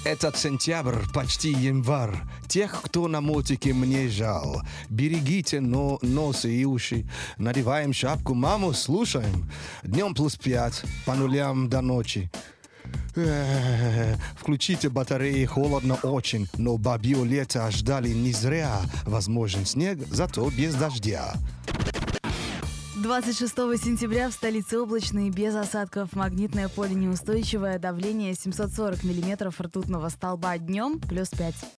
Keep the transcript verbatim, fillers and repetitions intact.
Этот сентябрь почти январь. Тех, кто на мотике, мне жал. Берегите но, носы и уши. Надеваем шапку, маму слушаем. Днем плюс пять, по нулям до ночи. Э-э-э, включите батареи, холодно очень, но бабье лето ждали не зря. Возможен снег, зато без дождя. двадцать шестого сентября в столице облачно и без осадков. Магнитное поле неустойчивое, давление семьсот сорок миллиметров ртутного столба, днем плюс пять.